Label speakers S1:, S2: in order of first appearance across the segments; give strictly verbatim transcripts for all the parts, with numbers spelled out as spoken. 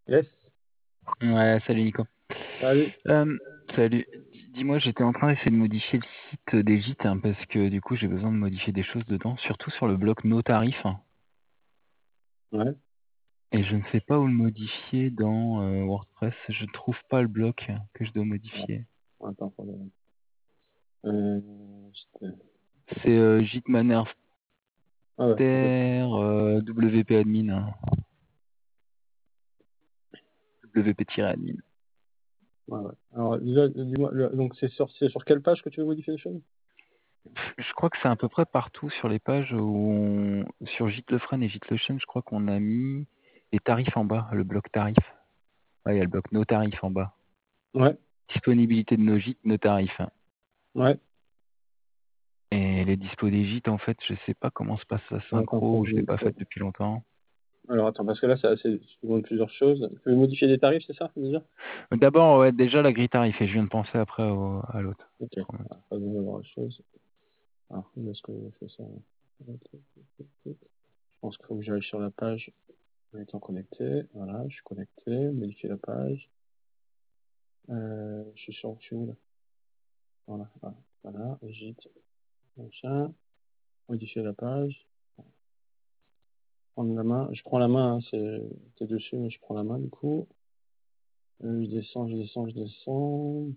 S1: Yes.
S2: Ouais, salut Nico.
S1: Salut.
S2: Euh, salut. Dis- Dis-moi, j'étais en train d'essayer de modifier le site des gîtes hein, parce que du coup j'ai besoin de modifier des choses dedans, surtout sur le bloc nos tarifs. hein,
S1: Ouais.
S2: Et je ne sais pas où le modifier dans euh, WordPress. Je ne trouve pas le bloc que je dois
S1: Ah,
S2: modifier.
S1: attends, faut le- euh, c'était-
S2: C'est euh, gîte Manerster
S1: ah ouais, en fait.
S2: euh, W P admin. hein, W P-admin.
S1: Ouais, ouais. Alors, déjà, dis-moi, le- donc c'est sur, c'est sur quelle page que tu veux modifier les choses?
S2: Je crois que c'est à peu près partout sur les pages où on... sur Gîte Lefren et Gîte Lechen, je crois qu'on a mis les tarifs en bas, le bloc tarifs. Ouais, il y a le bloc nos tarifs en bas.
S1: Ouais,
S2: Disponibilité de nos gîtes, nos tarifs.
S1: ouais.
S2: Et les dispos des gîtes, en fait, je sais pas comment se passe la
S1: Alors, attends,
S2: synchro,
S1: faut
S2: ou
S1: que
S2: je
S1: je-
S2: l'ai pas
S1: faut-
S2: faite depuis longtemps.
S1: alors, attends, parce que là, c'est assez, tu demandes plusieurs choses. Tu veux modifier des tarifs, c'est ça, déjà?
S2: D'abord, ouais, déjà la grille tarif, et je viens de penser après au- à l'autre.
S1: Ok. Alors, pas besoin d'avoir les choses. Alors, où est-ce que je fais ça? Je pense qu'il faut que j'aille sur la page en étant connecté. Voilà, je suis connecté. Modifier la page. Euh, je suis sur, je suis où, là? Voilà, voilà, voilà, gîte, machin. Modifier la page. Prendre la main. Je prends la main, hein, c'est t'es dessus, mais je prends la main du coup. Euh, je descends, je descends, je descends.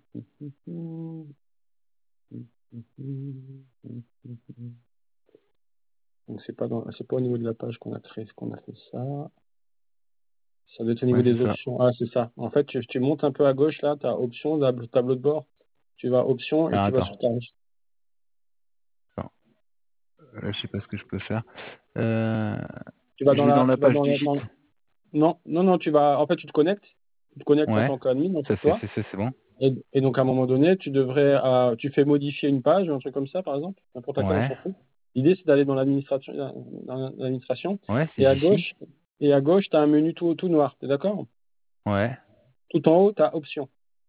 S1: Donc c'est pas dans, c'est pas au niveau de la page qu'on a créé, qu'on a fait ça. Ça doit être au niveau
S2: Ouais, c'est
S1: des
S2: ça.
S1: options. Ah, c'est ça. En fait, tu, tu montes un peu à gauche là, tu as options, tableau, tableau de bord. Tu vas options et
S2: Alors,
S1: tu vas
S2: attends.
S1: sur tarif.
S2: Attends. Là, je sais pas ce que je peux faire. Euh,
S1: Tu vas
S2: je
S1: dans
S2: vais dans
S1: la,
S2: la
S1: tu vas
S2: page
S1: dans
S2: du
S1: la,
S2: gîte.
S1: dans- non, non, non, tu vas, en fait, tu te connectes. Tu te connectes en
S2: Ouais.
S1: tant qu'admin, en
S2: Ça,
S1: fait,
S2: c'est
S1: toi.
S2: c'est c'est- c'est bon.
S1: Et, et donc, à un moment donné, tu devrais, euh, tu fais modifier une page, ou un truc comme ça, par exemple, n'importe laquelle, on
S2: Ouais.
S1: s'en fout. L'idée, c'est d'aller dans l'administration, dans l'administration,
S2: Ouais, c'est
S1: et à
S2: ici.
S1: gauche, et à gauche, tu as un menu tout, tout noir, t'es d'accord?
S2: Ouais.
S1: Tout en haut, tu as option.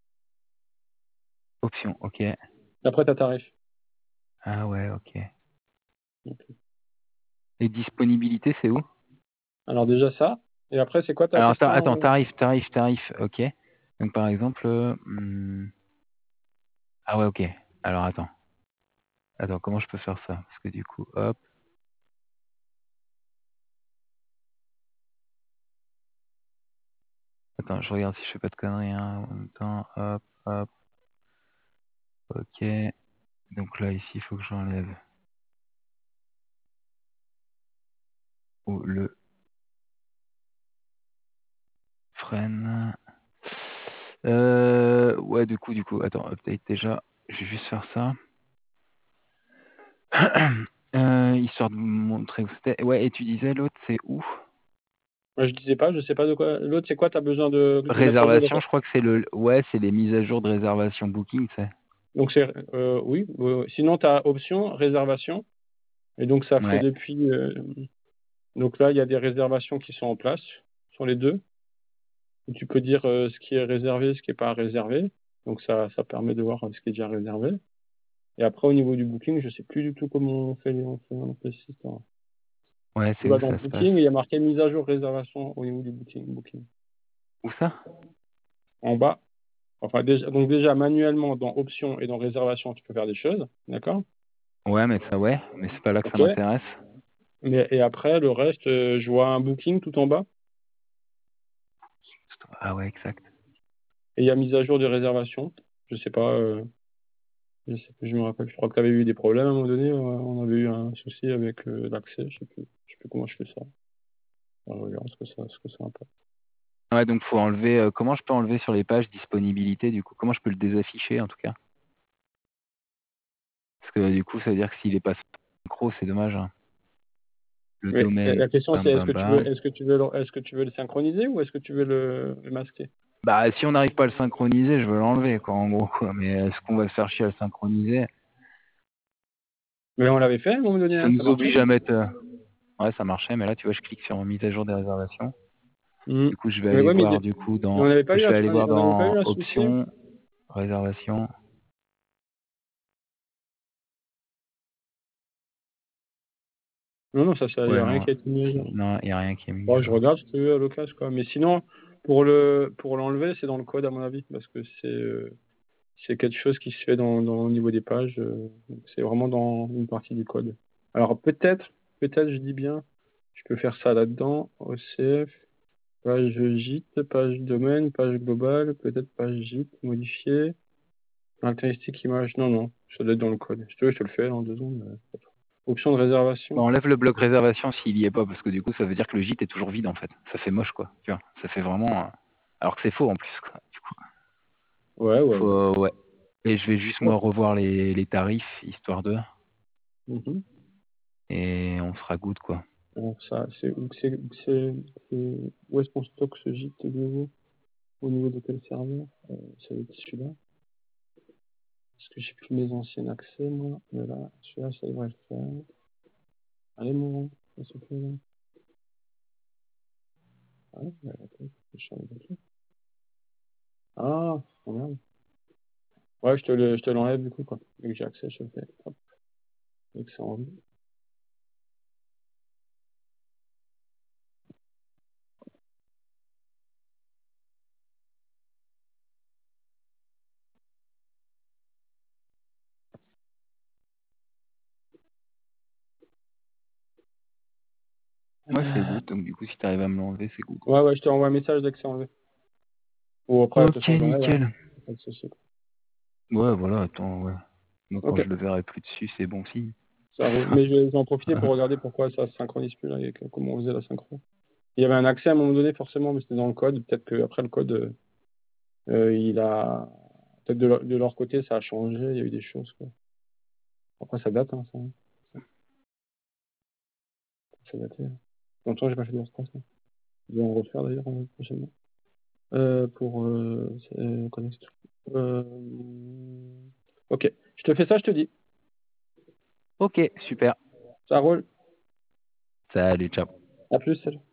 S2: Option, ok.
S1: Après, tu as tarif.
S2: Ah ouais, ok.
S1: Donc,
S2: Et disponibilité, c'est où?
S1: alors, déjà ça. Et après, c'est quoi ta
S2: Alors, ta-
S1: question?
S2: attends,
S1: euh
S2: tarif, tarif, tarif, ok. Donc, par exemple, euh, hmm, ah ouais, ok. Alors, attends. Attends, comment je peux faire ça? Parce que du coup, hop. Attends, je regarde si je fais pas de conneries, hein, en même temps. Hop, hop, ok. Donc là, ici, il faut que j'enlève ou le freine. Euh, ouais, du coup, du coup, attends, update déjà. Je vais juste faire ça. Euh, histoire de vous montrer où c'était. Ouais, et tu disais l'autre, c'est où?
S1: Moi, je disais pas, je sais pas de quoi. L'autre, c'est quoi? Tu as besoin de, de mettre à jour.
S2: Réservation, je crois que c'est le. Ouais, c'est les mises à jour de réservation booking, c'est.
S1: Donc, c'est, euh, oui. euh, sinon, tu as option, réservation. Et donc, ça fait
S2: Ouais,
S1: depuis. euh, donc là, il y a des réservations qui sont en place sur les deux. Où tu peux dire euh, ce qui est réservé, ce qui n'est pas réservé. Donc, ça, ça permet de voir euh, ce qui est déjà réservé. Et après, au niveau du booking, je ne sais plus du tout comment on fait, on fait, on fait cette histoire.
S2: ouais,
S1: Tu
S2: c'est
S1: vas
S2: où
S1: dans
S2: ça se passe?
S1: booking et il y a marqué mise à jour réservation au niveau du booking. booking.
S2: Où ça?
S1: En bas. Enfin, déjà, donc déjà, manuellement, dans options et dans réservation, tu peux faire des choses. D'accord?
S2: Ouais, mais ça, ouais, mais c'est pas là que ça
S1: OK.
S2: m'intéresse.
S1: Mais, et après, le reste, euh, je vois un booking tout en bas.
S2: Ah ouais, exact.
S1: Et il y a mise à jour des réservations. Je sais pas. euh, je sais plus, je me rappelle. Je crois que tu avais eu des problèmes à un moment donné. euh, on avait eu un souci avec euh, l'accès. Je sais plus. Je sais plus comment je fais ça. On regarde ce que ça, ce que ça impacte.
S2: Ouais, donc faut enlever. euh, comment je peux enlever sur les pages disponibilité du coup? Comment je peux le désafficher en tout cas? Parce que du coup, ça veut dire que s'il est pas synchro, c'est dommage. hein. Le
S1: Mais euh,
S2: domaine,
S1: la question c'est
S2: bam
S1: est-ce
S2: bam
S1: que tu veux
S2: bam.
S1: est-ce que tu veux le, est-ce que tu veux le synchroniser ou est-ce que tu veux le, le masquer?
S2: Bah, si on n'arrive pas à le synchroniser, je veux l'enlever, quoi, en gros, quoi. Mais est-ce qu'on va se faire chier à le synchroniser?
S1: Mais on l'avait fait à un moment donné,
S2: Ça
S1: hein, ça
S2: nous
S1: marchait.
S2: oblige à mettre. euh, Ouais, ça marchait, mais là, tu vois, je clique sur mise à jour des réservations.
S1: Mhm.
S2: Du coup, je vais
S1: Mais
S2: aller
S1: ouais, mais,
S2: voir,
S1: mais
S2: du coup,
S1: on
S2: dans.
S1: n'avait pas eu
S2: Je
S1: un,
S2: vais aller voir
S1: on n'avait pas eu
S2: dans
S1: un souci.
S2: options, réservation.
S1: Non non ça ça y
S2: Ouais,
S1: a rien
S2: non.
S1: qui a été mis à jour.
S2: Non, il n'y a rien qui est mis à
S1: Bon, je
S2: jour.
S1: regarde si tu veux à l'occasion quoi. Mais sinon pour le pour l'enlever, c'est dans le code à mon avis, parce que c'est euh, c'est quelque chose qui se fait dans, dans au niveau des pages. euh, donc c'est vraiment dans une partie du code. Alors peut-être, peut-être, je dis bien, je peux faire ça là-dedans. O C F, page gîte, page domaine, page globale, peut-être page gîte, modifier, caractéristique image. Non, non, ça doit être dans le code. Si tu veux, je te le fais en deux secondes. mais- Option de réservation.
S2: Bah, enlève le bloc réservation s'il y est pas, parce que du coup, ça veut dire que le gîte est toujours vide en fait. Ça fait moche quoi. Tu vois, ça fait vraiment. euh, Alors que c'est faux en plus. Quoi. Du coup,
S1: Ouais, ouais, ouais.
S2: faut ouais. Et je vais juste
S1: Ouais.
S2: moi revoir les, les tarifs histoire de.
S1: Mhm.
S2: Et on sera good quoi.
S1: Alors ça, c'est où que c'est, où que c'est, c'est- où est-ce qu'on stocke ce gîte de nouveau? Au niveau de quel serveur? Euh, ça va être celui-là. Parce que j'ai plus mes anciens accès, moi. Mais là, celui-là, ça devrait le faire. Allez, mon, s'il te plaît. Là. Ah, ouais, attends, je change de truc. Ah, oh merde. Ouais, je te, le, je te l'enlève du coup, quoi. Vu que j'ai accès, je te le fais. Hop, vu que c'est en vue.
S2: Moi c'est good, donc du coup si t'arrives à me l'enlever, c'est good.
S1: Ouais, ouais, je te renvoie un message dès que c'est enlevé. Ou après, de toute
S2: Ok,
S1: façon, je l'enlève, hein.
S2: nickel.
S1: Pas de souci.
S2: Ouais, voilà, attends, ouais. Moi quand
S1: Ok,
S2: je le verrai plus dessus, c'est bon signe.
S1: ça roule. Mais je vais je vais en profiter pour regarder pourquoi ça se synchronise plus, là, et que- comment on faisait la synchro. Il y avait un accès à un moment donné, forcément, mais c'était dans le code. Peut-être qu'après le code, euh, euh, il a. Peut-être de, leur- de leur côté, ça a changé, il y a eu des choses, quoi. Après, ça date, hein, ça. Ça, ça date. Longtemps, j'ai pas fait de WordPress. Hein. Je vais en refaire d'ailleurs euh, prochainement. Euh, pour. Euh, euh, connect. Euh, ok, je te fais ça, je te dis.
S2: Ok, super.
S1: Ça roule.
S2: Salut, ciao.
S1: À plus, salut.